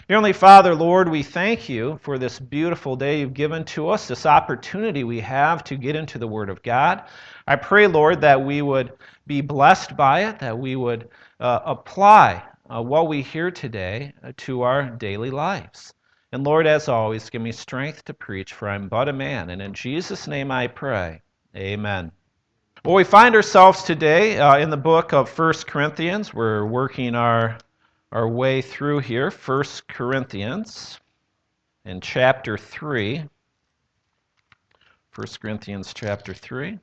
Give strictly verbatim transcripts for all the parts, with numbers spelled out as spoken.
Heavenly Father, Lord, we thank you for this beautiful day you've given to us, this opportunity we have to get into the Word of God. I pray, Lord, that we would be blessed by it, that we would uh, apply uh, what we hear today uh, to our daily lives. And Lord, as always, give me strength to preach, for I'm but a man. And in Jesus' name I pray. Amen. Well, we find ourselves today uh, in the book of First Corinthians. We're working our our way through here, First Corinthians in chapter three. First Corinthians chapter three.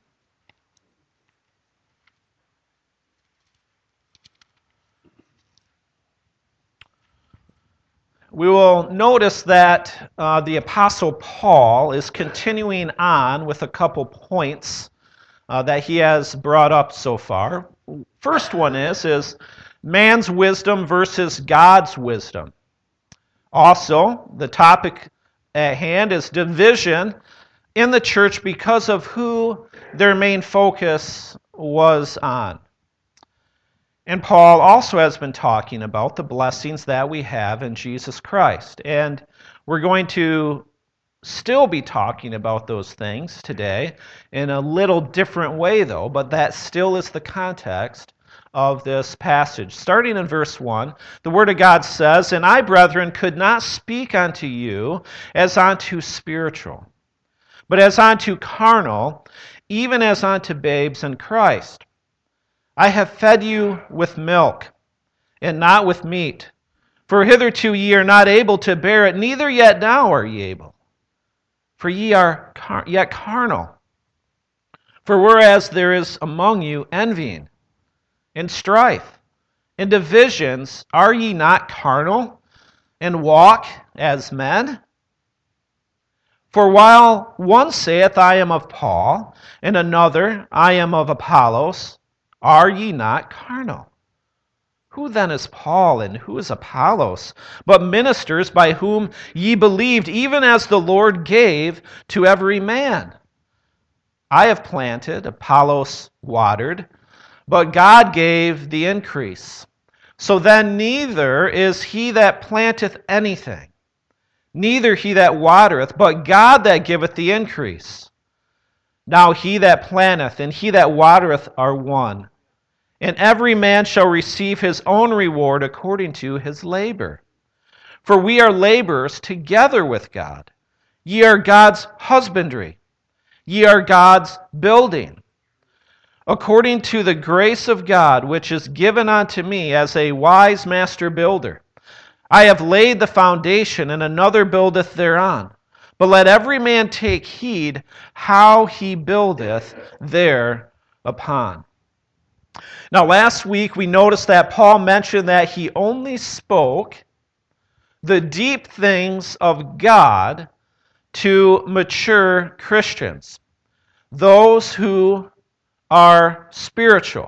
We will notice that uh, the Apostle Paul is continuing on with a couple points uh, that he has brought up so far. First one is, is man's wisdom versus God's wisdom. Also, the topic at hand is division in the church because of who their main focus was on. And Paul also has been talking about the blessings that we have in Jesus Christ. And we're going to still be talking about those things today in a little different way, though, but that still is the context of this passage. Starting in verse one, the Word of God says, "And I, brethren, could not speak unto you as unto spiritual, but as unto carnal, even as unto babes in Christ. I have fed you with milk, and not with meat. For hitherto ye are not able to bear it, neither yet now are ye able. For ye are car- yet carnal. For whereas there is among you envying, and strife, and divisions, are ye not carnal, and walk as men? For while one saith, I am of Paul, and another, I am of Apollos, are ye not carnal? Who then is Paul, and who is Apollos, but ministers by whom ye believed, even as the Lord gave to every man? I have planted, Apollos watered, but God gave the increase. So then neither is he that planteth anything, neither he that watereth, but God that giveth the increase. Now he that planteth and he that watereth are one, and every man shall receive his own reward according to his labor. For we are laborers together with God. Ye are God's husbandry, ye are God's building. According to the grace of God, which is given unto me as a wise master builder, I have laid the foundation, and another buildeth thereon. But let every man take heed how he buildeth thereupon." Now, last week we noticed that Paul mentioned that he only spoke the deep things of God to mature Christians, those who are spiritual.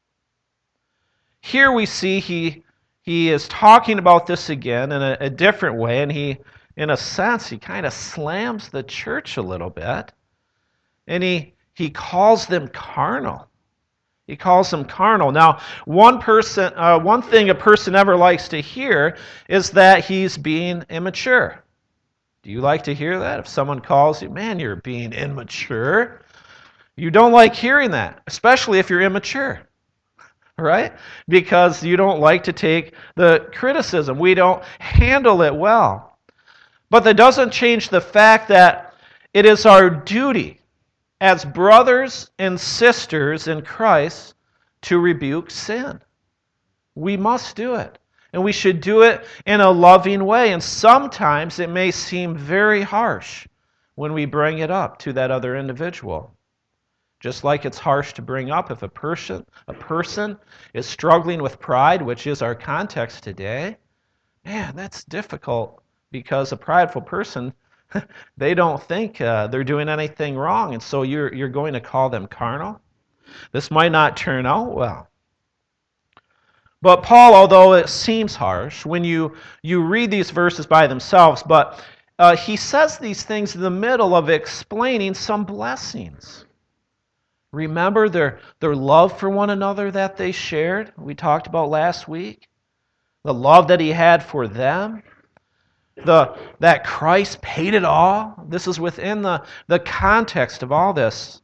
Here we see he he is talking about this again in a, a different way, and he, in a sense, he kind of slams the church a little bit, and he he calls them carnal. He calls them carnal. Now, one person, uh, one thing a person never likes to hear is that he's being immature. Do you like to hear that? If someone calls you, man, you're being immature. You don't like hearing that, especially if you're immature, right? Because you don't like to take the criticism. We don't handle it well. But that doesn't change the fact that it is our duty as brothers and sisters in Christ to rebuke sin. We must do it. And we should do it in a loving way. And sometimes it may seem very harsh when we bring it up to that other individual. Just like it's harsh to bring up if a person, a person is struggling with pride, which is our context today. Man, that's difficult because a prideful person, they don't think uh, they're doing anything wrong, and so you're you're going to call them carnal. This might not turn out well. But Paul, although it seems harsh when you, you read these verses by themselves, but uh, he says these things in the middle of explaining some blessings. Remember their, their love for one another that they shared, we talked about last week? The love that he had for them. the, that Christ paid it all. This is within the, the context of all this.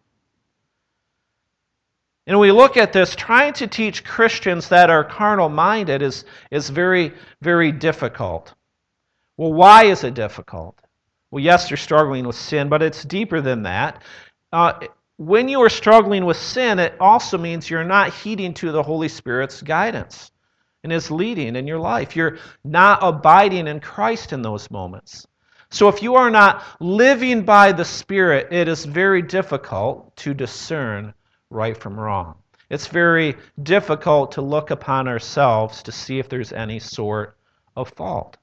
And we look at this, trying to teach Christians that are carnal-minded is, is very, very difficult. Well, why is it difficult? Well, yes, you're struggling with sin, but it's deeper than that. Uh, when you are struggling with sin, it also means you're not heeding to the Holy Spirit's guidance and His leading in your life. You're not abiding in Christ in those moments. So if you are not living by the Spirit, it is very difficult to discern right from wrong. It's very difficult to look upon ourselves to see if there's any sort of fault.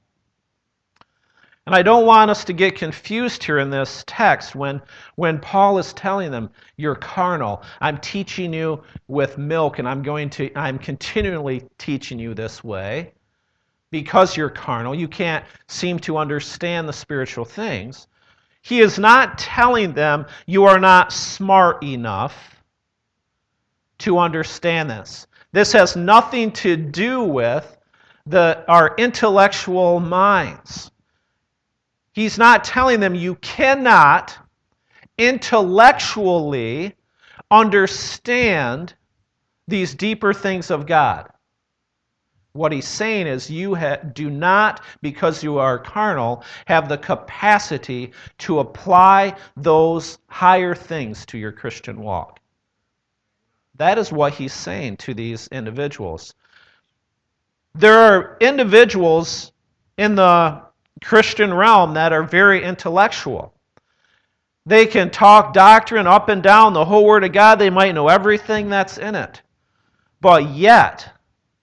And I don't want us to get confused here in this text when, when Paul is telling them, you're carnal. I'm teaching you with milk, and I'm going to I'm continually teaching you this way. Because you're carnal, you can't seem to understand the spiritual things. He is not telling them you are not smart enough to understand this. This has nothing to do with the, our intellectual minds. He's not telling them you cannot intellectually understand these deeper things of God. What he's saying is you ha- do not, because you are carnal, have the capacity to apply those higher things to your Christian walk. That is what he's saying to these individuals. There are individuals in the Christian realm that are very intellectual. They can talk doctrine up and down the whole Word of God. They might know everything that's in it. But yet,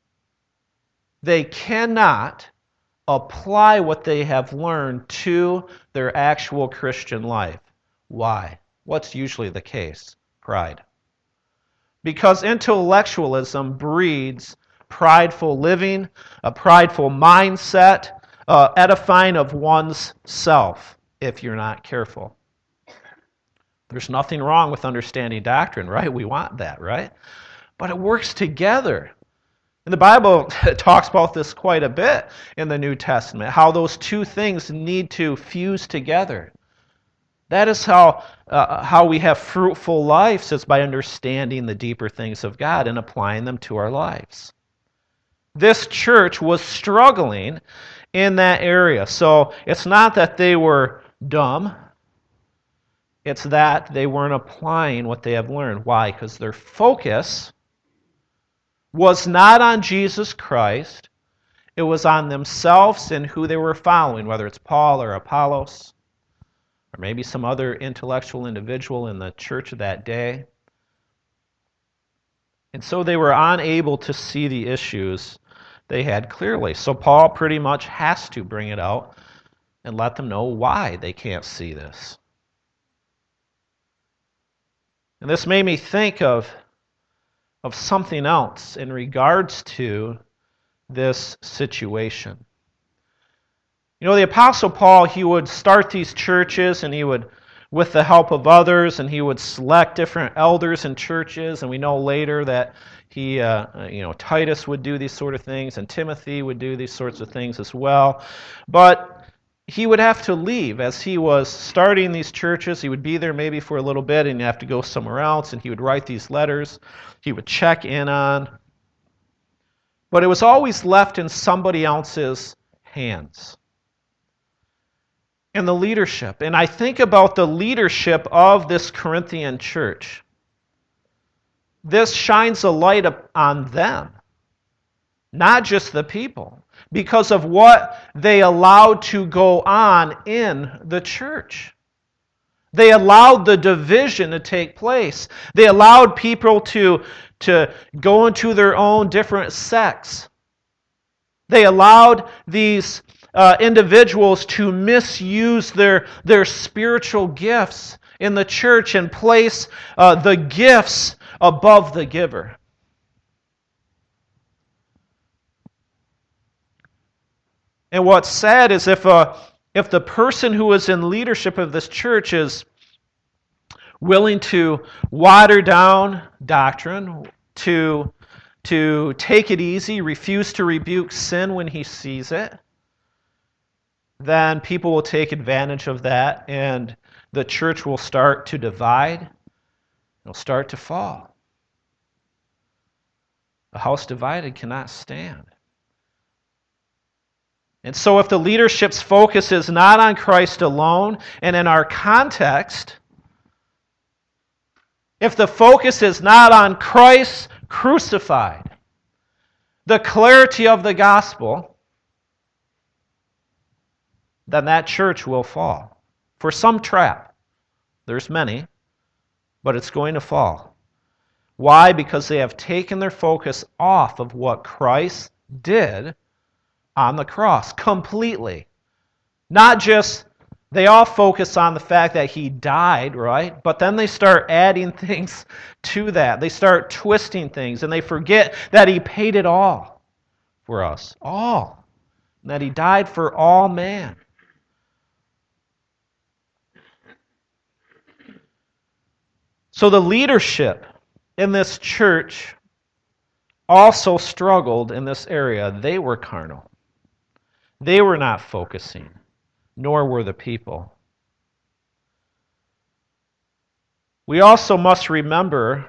they cannot apply what they have learned to their actual Christian life. Why? What's usually the case? Pride. Because intellectualism breeds prideful living, a prideful mindset, uh, edifying of one's self, if you're not careful. There's nothing wrong with understanding doctrine, right? We want that, right? But it works together. And the Bible talks about this quite a bit in the New Testament, how those two things need to fuse together. That is how, uh, how we have fruitful lives, is by understanding the deeper things of God and applying them to our lives. This church was struggling in that area. So it's not that they were dumb. It's that they weren't applying what they have learned. Why? Because their focus was not on Jesus Christ. It was on themselves and who they were following, whether it's Paul or Apollos, or maybe some other intellectual individual in the church of that day. And so they were unable to see the issues they had clearly. So Paul pretty much has to bring it out and let them know why they can't see this. And this made me think of, of something else in regards to this situation. You know, the Apostle Paul, he would start these churches, and he would, with the help of others, and he would select different elders in churches, and we know later that he, uh, you know, Titus would do these sort of things, and Timothy would do these sorts of things as well. But he would have to leave as he was starting these churches. He would be there maybe for a little bit, and he'd have to go somewhere else, and he would write these letters. He would check in on. But it was always left in somebody else's hands. And the leadership. And I think about the leadership of this Corinthian church. This shines a light on them, not just the people, because of what they allowed to go on in the church. They allowed the division to take place. They allowed people to, to go into their own different sects. They allowed these Uh, individuals to misuse their, their spiritual gifts in the church and place uh, the gifts above the giver. And what's sad is if, a, if the person who is in leadership of this church is willing to water down doctrine, to, to take it easy, refuse to rebuke sin when he sees it, then people will take advantage of that and the church will start to divide. It'll start to fall. A house divided cannot stand. And so if the leadership's focus is not on Christ alone, and in our context, if the focus is not on Christ crucified, the clarity of the gospel, then that church will fall. For some trap. There's many, but it's going to fall. Why? Because they have taken their focus off of what Christ did on the cross completely. Not just, they all focus on the fact that he died, right? But then they start adding things to that. They start twisting things, and they forget that he paid it all for us. All. And that he died for all man. So the leadership in this church also struggled in this area. They were carnal. They were not focusing, nor were the people. We also must remember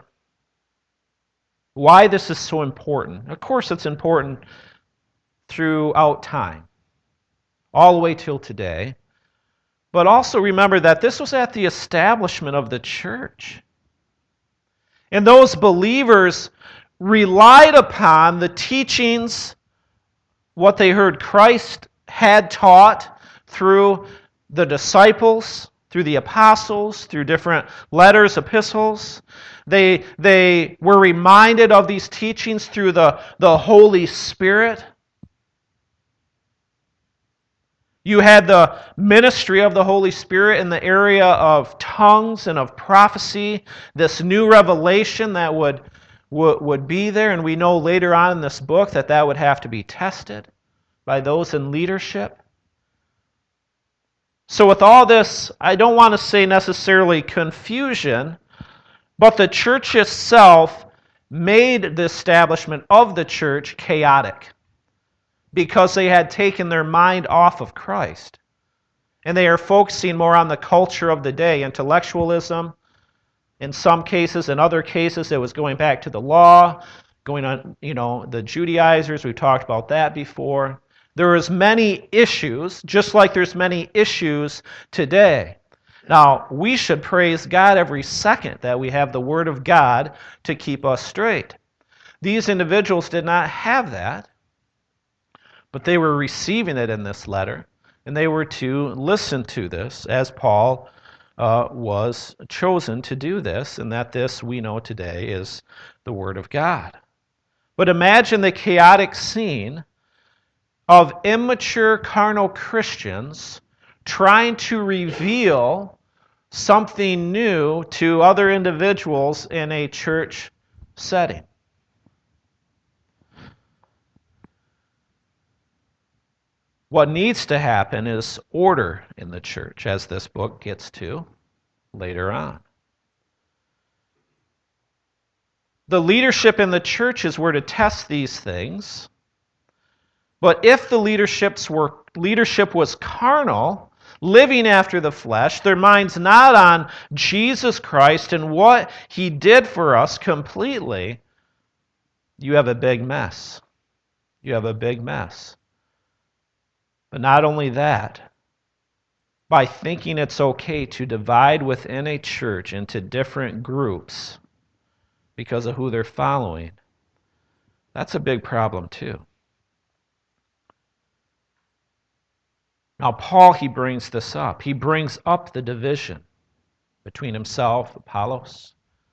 why this is so important. Of course, it's important throughout time, all the way till today. But also remember that this was at the establishment of the church. And those believers relied upon the teachings, what they heard Christ had taught through the disciples, through the apostles, through different letters, epistles. They, they were reminded of these teachings through the, the Holy Spirit. You had the ministry of the Holy Spirit in the area of tongues and of prophecy, this new revelation that would, would, would be there. And we know later on in this book that that would have to be tested by those in leadership. So with all this, I don't want to say necessarily confusion, but the church itself made the establishment of the church chaotic, because they had taken their mind off of Christ. And they are focusing more on the culture of the day, intellectualism. In some cases, in other cases, it was going back to the law, going on, you know, the Judaizers. We've talked about that before. There was many issues, just like there's many issues today. Now, we should praise God every second that we have the Word of God to keep us straight. These individuals did not have that. But they were receiving it in this letter, and they were to listen to this as Paul uh, was chosen to do this, and that this, we know today, is the Word of God. But imagine the chaotic scene of immature carnal Christians trying to reveal something new to other individuals in a church setting. What needs to happen is order in the church, as this book gets to later on. The leadership in the churches were to test these things, but if the leaderships were, leadership was carnal, living after the flesh, their mind's not on Jesus Christ and what he did for us completely, you have a big mess. You have a big mess. But not only that, by thinking it's okay to divide within a church into different groups because of who they're following, that's a big problem too. Now, Paul, he brings this up. He brings up the division between himself, Apollos.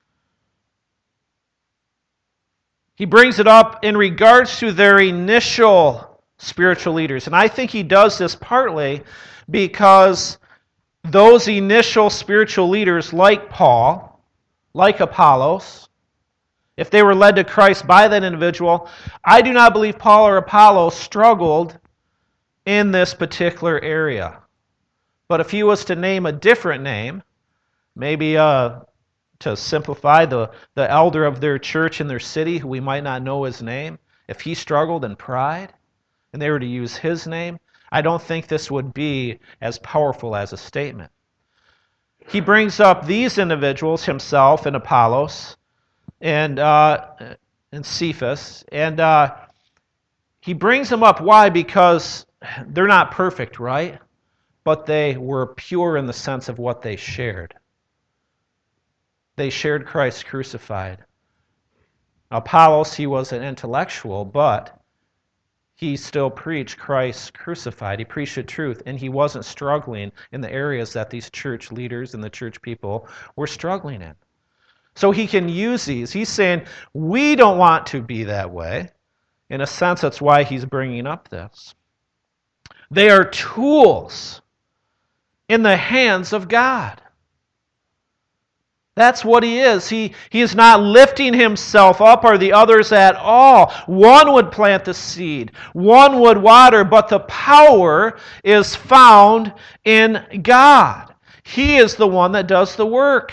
He brings it up in regards to their initial spiritual leaders. And I think he does this partly because those initial spiritual leaders, like Paul, like Apollos, if they were led to Christ by that individual, I do not believe Paul or Apollos struggled in this particular area. But if he was to name a different name, maybe uh, to simplify, the, the elder of their church in their city, who we might not know his name, if he struggled in pride, and they were to use his name, I don't think this would be as powerful as a statement. He brings up these individuals, himself and Apollos and uh, and Cephas, and uh, he brings them up. Why? Because they're not perfect, right? But they were pure in the sense of what they shared. They shared Christ crucified. Apollos, he was an intellectual, but he still preached Christ crucified. He preached the truth, and he wasn't struggling in the areas that these church leaders and the church people were struggling in. So he can use these. He's saying, we don't want to be that way. In a sense, that's why he's bringing up this. They are tools in the hands of God. That's what he is. He, he is not lifting himself up or the others at all. One would plant the seed, one would water, but the power is found in God. He is the one that does the work.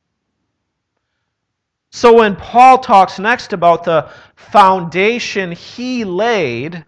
So when Paul talks next about the foundation he laid,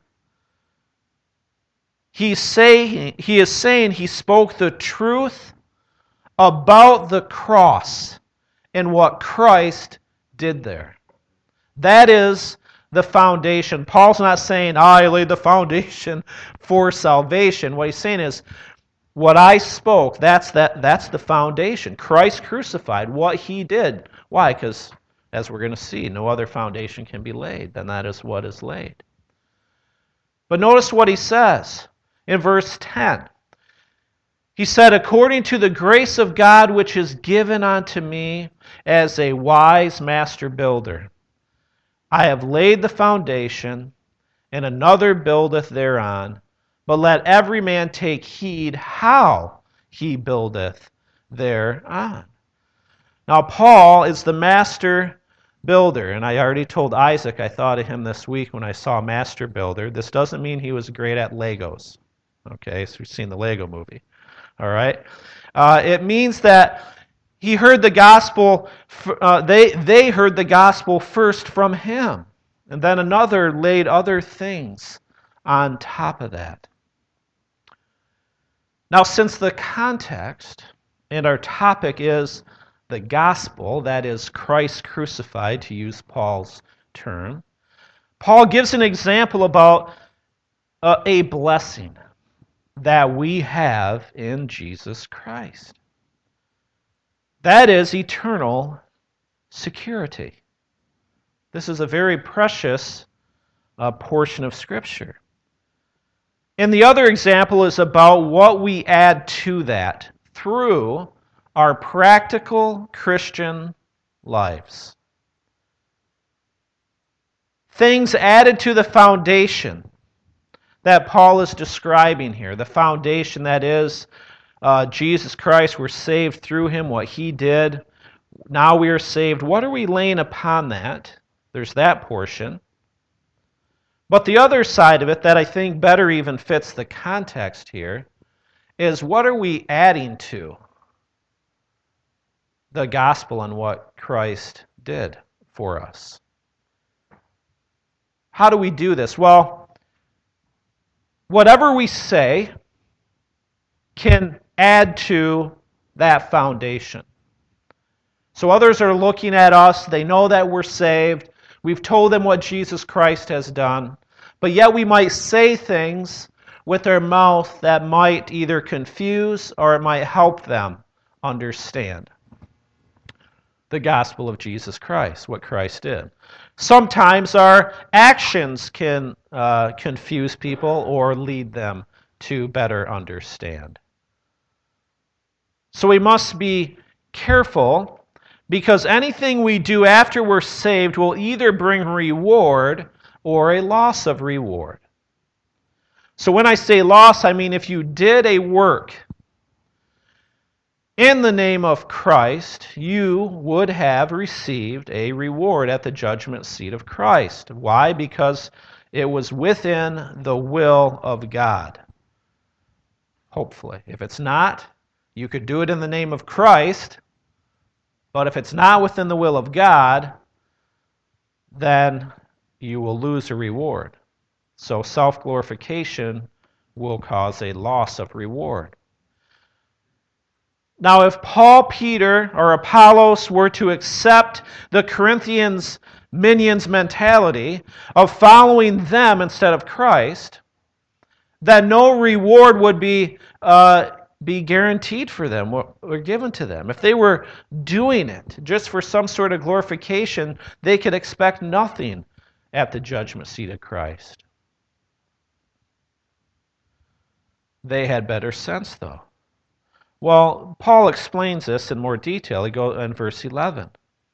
he's saying, he is saying he spoke the truth about the cross and what Christ did there. That is the foundation. Paul's not saying, I laid the foundation for salvation. What he's saying is, what I spoke, that's that that's the foundation. Christ crucified, what he did. Why? Because, as we're going to see, no other foundation can be laid than that is what is laid. But notice what he says in verse ten. He said, according to the grace of God which is given unto me as a wise master builder, I have laid the foundation, and another buildeth thereon. But let every man take heed how he buildeth thereon. Now, Paul is the master builder, and I already told Isaac I thought of him this week when I saw Master Builder. This doesn't mean he was great at Legos. Okay, so we've seen the Lego movie. All right? Uh, it means that he heard the gospel, uh, they, they heard the gospel first from him, and then another laid other things on top of that. Now, since the context and our topic is the gospel, that is Christ crucified, to use Paul's term, Paul gives an example about uh, a blessing that we have in Jesus Christ. That is eternal security. This is a very precious uh, portion of Scripture. And the other example is about what we add to that through our practical Christian lives. Things added to the foundation that Paul is describing here. The foundation that is uh, Jesus Christ. We're saved through him, what he did. Now we are saved. What are we laying upon that? There's that portion. But the other side of it that I think better even fits the context here is what are we adding to the gospel and what Christ did for us? How do we do this? Well, whatever we say can add to that foundation. So others are looking at us. They know that we're saved. We've told them what Jesus Christ has done. But yet we might say things with our mouth that might either confuse or it might help them understand the gospel of Jesus Christ, what Christ did. Sometimes our actions can uh, confuse people or lead them to better understand. So we must be careful, because anything we do after we're saved will either bring reward or a loss of reward. So when I say loss, I mean if you did a work in the name of Christ, you would have received a reward at the judgment seat of Christ. Why? Because it was within the will of God. Hopefully. If it's not, you could do it in the name of Christ, but if it's not within the will of God, then you will lose a reward. So self-glorification will cause a loss of reward. Now, if Paul, Peter, or Apollos were to accept the Corinthians' minions mentality of following them instead of Christ, then no reward would be uh, be guaranteed for them or, or given to them. If they were doing it just for some sort of glorification, they could expect nothing at the judgment seat of Christ. They had better sense, though. Well, Paul explains this in more detail. He goes in verse eleven.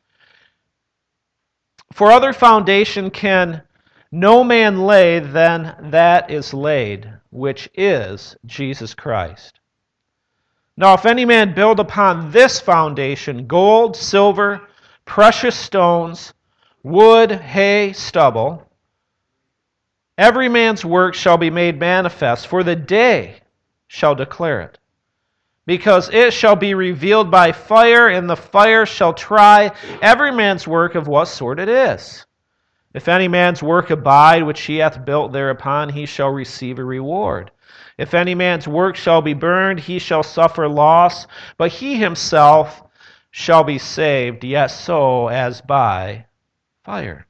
For other foundation can no man lay than that is laid, which is Jesus Christ. Now, if any man build upon this foundation gold, silver, precious stones, wood, hay, stubble, every man's work shall be made manifest, for the day shall declare it. Because it shall be revealed by fire, and the fire shall try every man's work of what sort it is. If any man's work abide, which he hath built thereupon, he shall receive a reward. If any man's work shall be burned, he shall suffer loss, but he himself shall be saved, yet so as by fire.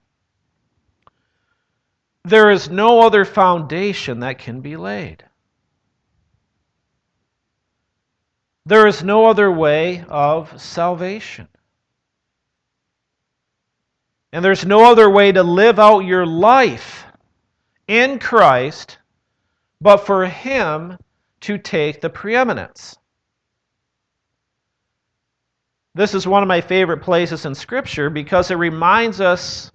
There is no other foundation that can be laid. There is no other way of salvation. And there's no other way to live out your life in Christ but for Him to take the preeminence. This is one of my favorite places in Scripture because it reminds us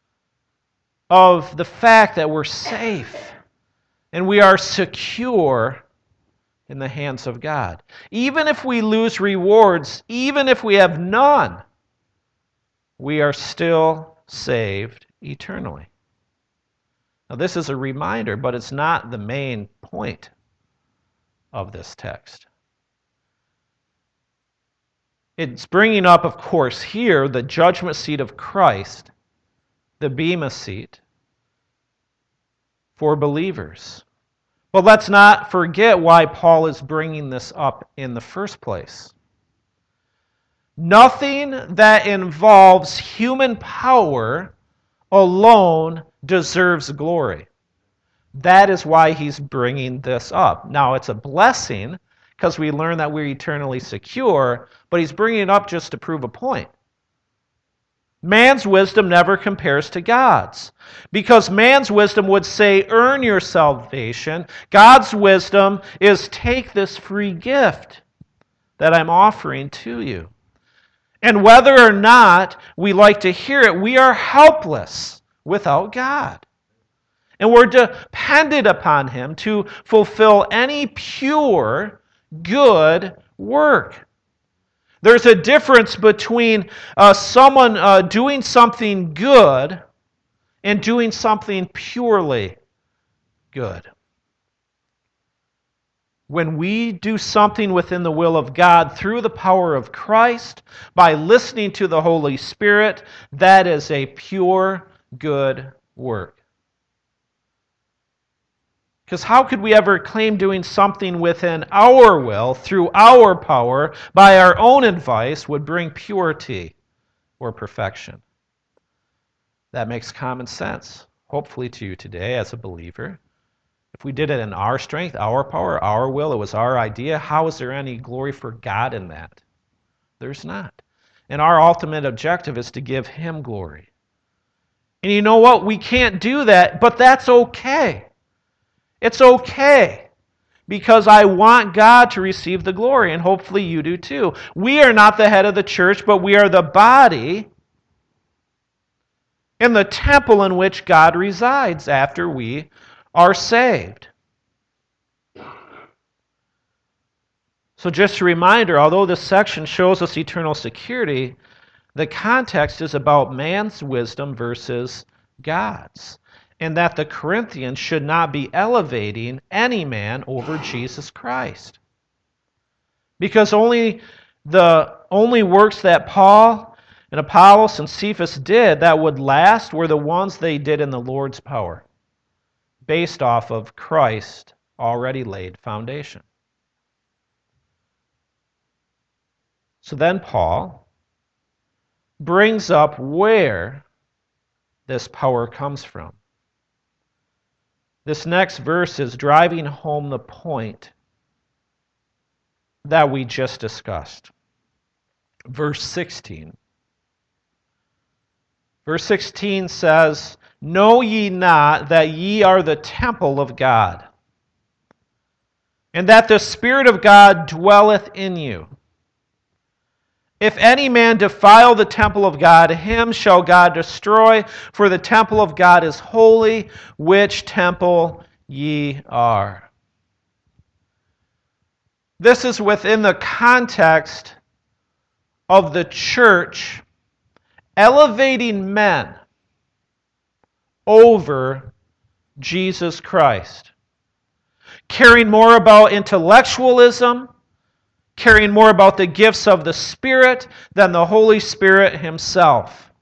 of the fact that we're safe and we are secure in the hands of God. Even if we lose rewards, even if we have none, we are still saved eternally. Now, this is a reminder, but it's not the main point of this text. It's bringing up, of course, here the judgment seat of Christ, the bema seat for believers. But let's not forget why Paul is bringing this up in the first place. Nothing that involves human power alone deserves glory. That is why he's bringing this up. Now, it's a blessing because we learn that we're eternally secure, but he's bringing it up just to prove a point. Man's wisdom never compares to God's, because man's wisdom would say, earn your salvation. God's wisdom is take this free gift that I'm offering to you. And whether or not we like to hear it, we are helpless without God. And we're dependent upon Him to fulfill any pure, good work. There's a difference between uh, someone uh, doing something good and doing something purely good. When we do something within the will of God through the power of Christ, by listening to the Holy Spirit, that is a pure, good work. Because how could we ever claim doing something within our will, through our power, by our own advice, would bring purity or perfection? That makes common sense, hopefully to you today as a believer. If we did it in our strength, our power, our will, it was our idea, how is there any glory for God in that? There's not. And our ultimate objective is to give Him glory. And you know what? We can't do that, but that's okay. It's okay, because I want God to receive the glory, and hopefully you do too. We are not the head of the church, but we are the body in the temple in which God resides after we are saved. So just a reminder, although this section shows us eternal security, the context is about man's wisdom versus God's. And that the Corinthians should not be elevating any man over Jesus Christ. Because only the only works that Paul and Apollos and Cephas did that would last were the ones they did in the Lord's power, based off of Christ already laid foundation. So then Paul brings up where this power comes from. This next verse is driving home the point that we just discussed. Verse sixteen. Verse sixteen says, "Know ye not that ye are the temple of God, and that the Spirit of God dwelleth in you? If any man defile the temple of God, him shall God destroy, for the temple of God is holy, which temple ye are." This is within the context of the church elevating men over Jesus Christ, caring more about intellectualism, caring more about the gifts of the Spirit than the Holy Spirit Himself.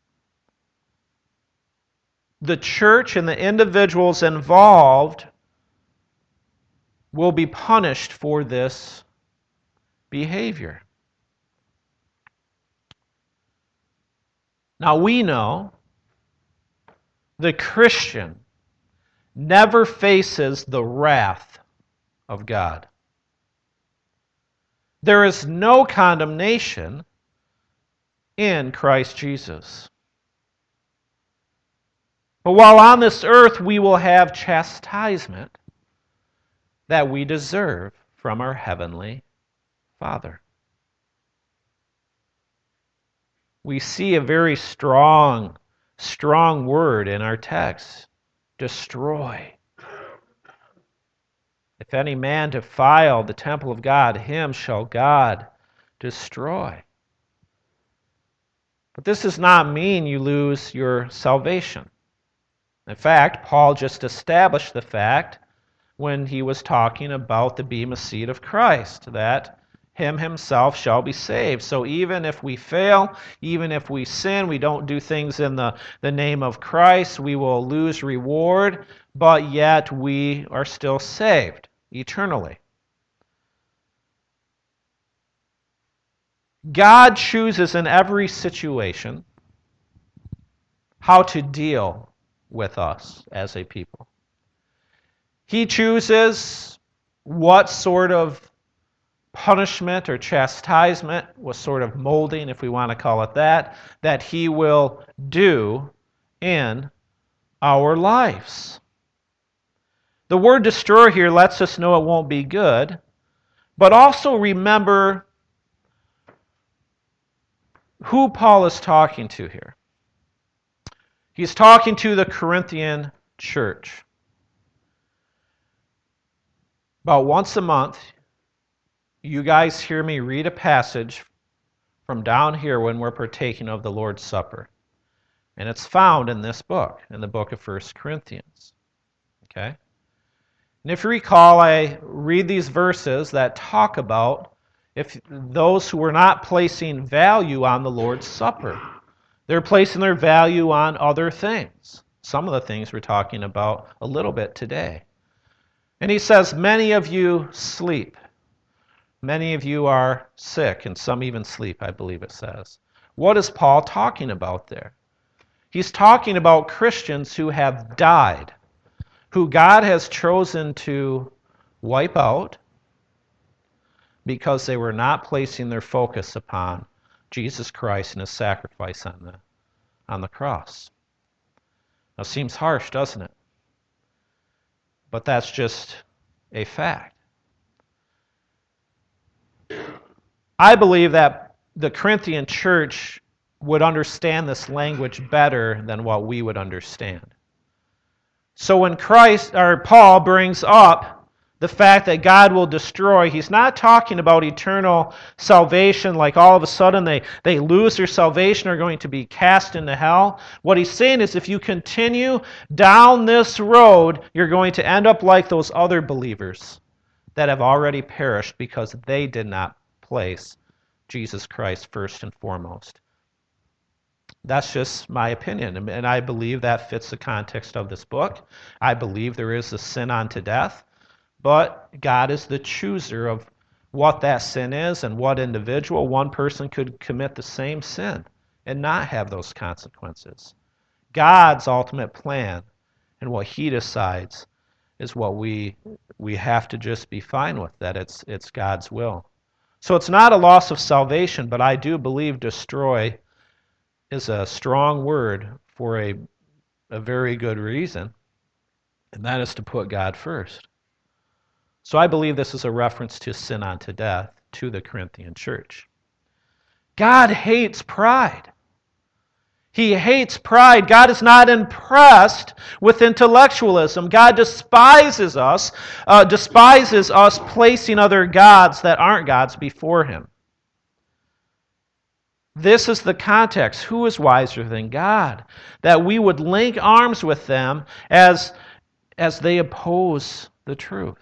The church and the individuals involved will be punished for this behavior. Now we know the Christian never faces the wrath of God. There is no condemnation in Christ Jesus. But while on this earth we will have chastisement that we deserve from our heavenly Father. We see a very strong, strong word in our text: destroy. If any man defile the temple of God, him shall God destroy. But this does not mean you lose your salvation. In fact, Paul just established the fact when he was talking about the bema seat of Christ, that him himself shall be saved. So even if we fail, even if we sin, we don't do things in the, the name of Christ, we will lose reward, but yet we are still saved eternally. God chooses in every situation how to deal with us as a people. He chooses what sort of punishment or chastisement, what sort of molding, if we want to call it that, that He will do in our lives. The word destroy here lets us know it won't be good, but also remember who Paul is talking to here. He's talking to the Corinthian church. About once a month, you guys hear me read a passage from down here when we're partaking of the Lord's Supper. And it's found in this book, in the book of First Corinthians. Okay? And if you recall, I read these verses that talk about if those who were not placing value on the Lord's Supper. They're placing their value on other things. Some of the things we're talking about a little bit today. And he says, many of you sleep. Many of you are sick, and some even sleep, I believe it says. What is Paul talking about there? He's talking about Christians who have died, who God has chosen to wipe out because they were not placing their focus upon Jesus Christ and His sacrifice on the, on the cross. Now, it seems harsh, doesn't it? But that's just a fact. I believe that the Corinthian church would understand this language better than what we would understand. So when Christ or Paul brings up the fact that God will destroy, he's not talking about eternal salvation, like all of a sudden they, they lose their salvation, are going to be cast into hell. What he's saying is if you continue down this road, you're going to end up like those other believers that have already perished because they did not place Jesus Christ first and foremost. That's just my opinion, and I believe that fits the context of this book. I believe there is a sin unto death, but God is the chooser of what that sin is and what individual. One person could commit the same sin and not have those consequences. God's ultimate plan and what He decides is what we we have to just be fine with, that it's it's God's will. So it's not a loss of salvation, but I do believe destroy is a strong word for a, a very good reason, and that is to put God first. So I believe this is a reference to sin unto death to the Corinthian church. God hates pride. He hates pride. God is not impressed with intellectualism. God despises us, uh, despises us placing other gods that aren't gods before Him. This is the context. Who is wiser than God? That we would link arms with them as, as they oppose the truth.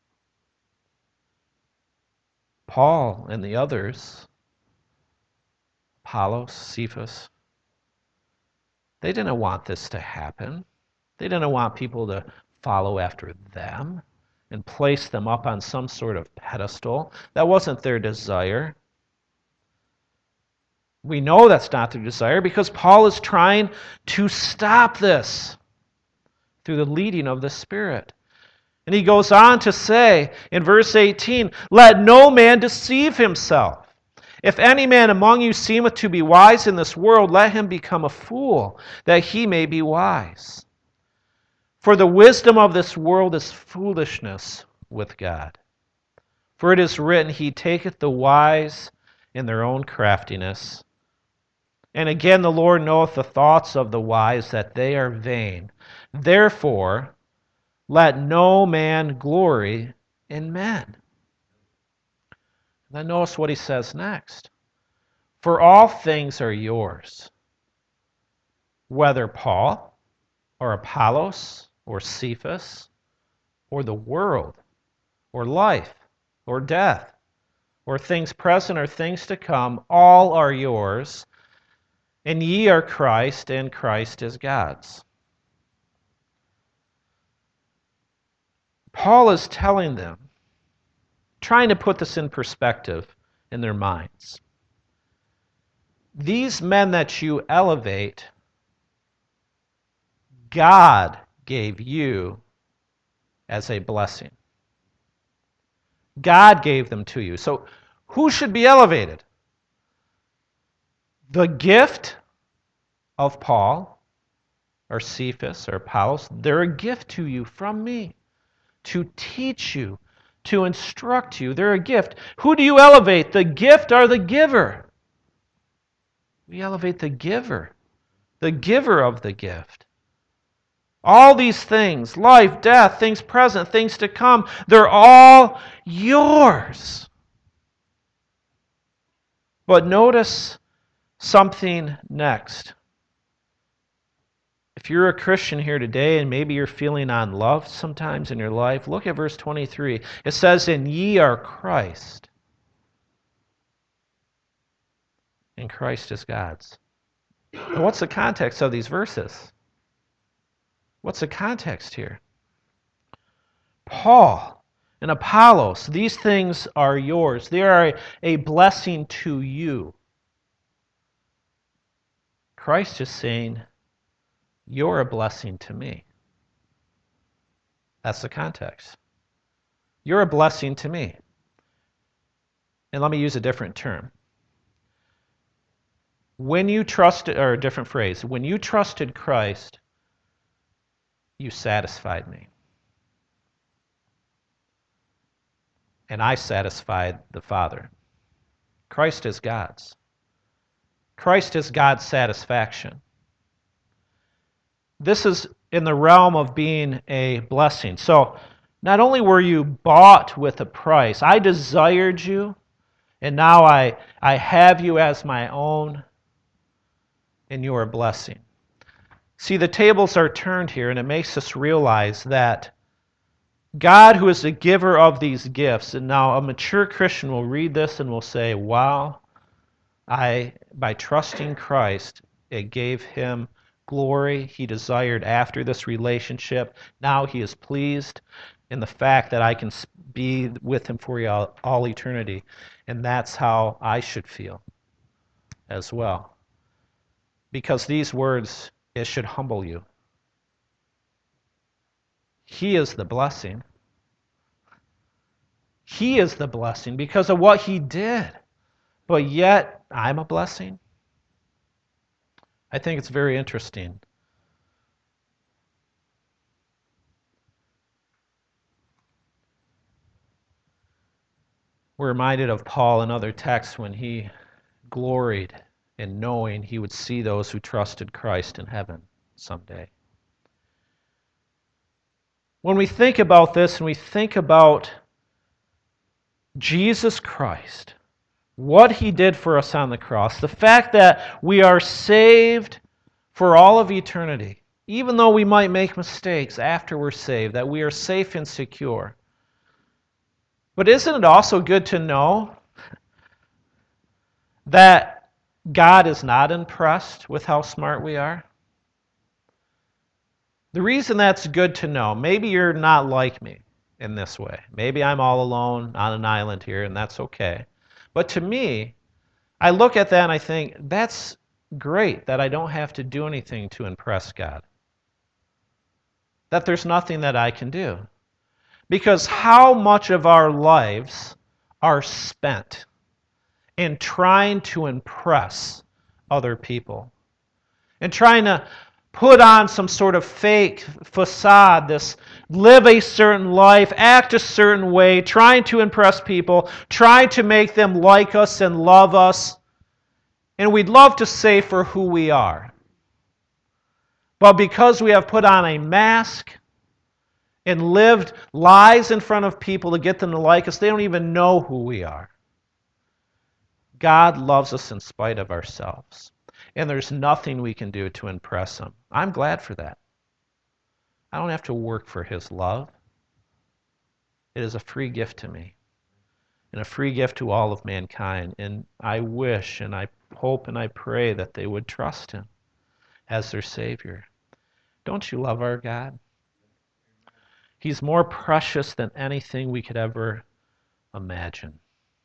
Paul and the others, Apollos, Cephas, they didn't want this to happen. They didn't want people to follow after them and place them up on some sort of pedestal. That wasn't their desire. We know that's not their desire because Paul is trying to stop this through the leading of the Spirit. And he goes on to say in verse eighteen, "Let no man deceive himself. If any man among you seemeth to be wise in this world, let him become a fool, that he may be wise. For the wisdom of this world is foolishness with God. For it is written, He taketh the wise in their own craftiness. And again, the Lord knoweth the thoughts of the wise, that they are vain. Therefore, let no man glory in men." Then notice what he says next. "For all things are yours, whether Paul or Apollos or Cephas or the world or life or death or things present or things to come, all are yours, and ye are Christ, and Christ is God's." Paul is telling them, trying to put this in perspective in their minds. These men that you elevate, God gave you as a blessing. God gave them to you. So who should be elevated? The gift of Paul or Cephas or Apollos, they're a gift to you from me to teach you, to instruct you. They're a gift. Who do you elevate, the gift or the giver? We elevate the giver, the giver of the gift. All these things, life, death, things present, things to come, they're all yours. But notice something next. If you're a Christian here today and maybe you're feeling unloved sometimes in your life, look at verse twenty-three. It says, "And ye are Christ, and Christ is God's." And what's the context of these verses? What's the context here? Paul and Apollos, these things are yours. They are a, a blessing to you. Christ is saying, you're a blessing to me. That's the context. You're a blessing to me. And let me use a different term. When you trusted, or a different phrase, when you trusted Christ, you satisfied me. And I satisfied the Father. Christ is God's. Christ is God's satisfaction. This is in the realm of being a blessing. So, not only were you bought with a price, I desired you, and now I, I have you as my own, and you are a blessing. See, the tables are turned here, and it makes us realize that God, who is the giver of these gifts, and now a mature Christian will read this and will say, wow, I by trusting Christ, it gave him glory he desired after this relationship. Now he is pleased in the fact that I can be with him for all, all eternity. And that's how I should feel as well. Because these words, it should humble you. He is the blessing. He is the blessing because of what he did. But yet, I'm a blessing. I think it's very interesting. We're reminded of Paul in other texts when he gloried in knowing he would see those who trusted Christ in heaven someday. When we think about this and we think about Jesus Christ, what he did for us on the cross, the fact that we are saved for all of eternity, even though we might make mistakes after we're saved, that we are safe and secure. But isn't it also good to know that God is not impressed with how smart we are? The reason that's good to know, maybe you're not like me in this way. Maybe I'm all alone on an island here, and that's okay. But to me, I look at that and I think, that's great that I don't have to do anything to impress God. That there's nothing that I can do. Because how much of our lives are spent in trying to impress other people? And trying to put on some sort of fake facade, this live a certain life, act a certain way, trying to impress people, trying to make them like us and love us. And we'd love to say for who we are. But because we have put on a mask and lived lies in front of people to get them to like us, they don't even know who we are. God loves us in spite of ourselves. And there's nothing we can do to impress him. I'm glad for that. I don't have to work for his love. It is a free gift to me. And a free gift to all of mankind. And I wish and I hope and I pray that they would trust him as their Savior. Don't you love our God? He's more precious than anything we could ever imagine.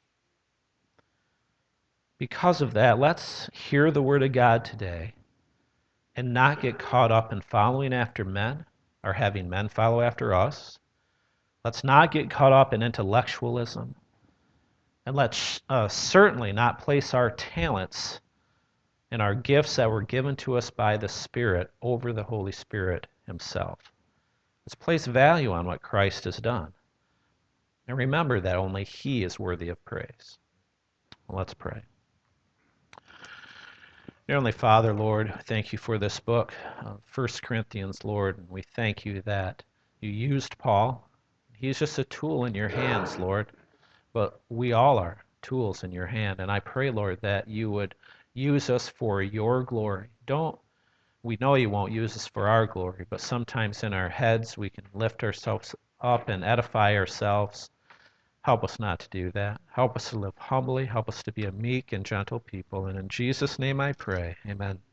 Because of that, let's hear the Word of God today and not get caught up in following after men or having men follow after us. Let's not get caught up in intellectualism. And let's uh, certainly not place our talents and our gifts that were given to us by the Spirit over the Holy Spirit himself. Let's place value on what Christ has done. And remember that only he is worthy of praise. Well, let's pray. Dear Heavenly Father, Lord, thank you for this book, uh, First Corinthians, Lord. And we thank you that you used Paul. He's just a tool in your hands, Lord. But we all are tools in your hand. And I pray, Lord, that you would use us for your glory. Don't We know you won't use us for our glory, but sometimes in our heads we can lift ourselves up and edify ourselves. Help us not to do that. Help us to live humbly. Help us to be a meek and gentle people. And in Jesus' name I pray. Amen.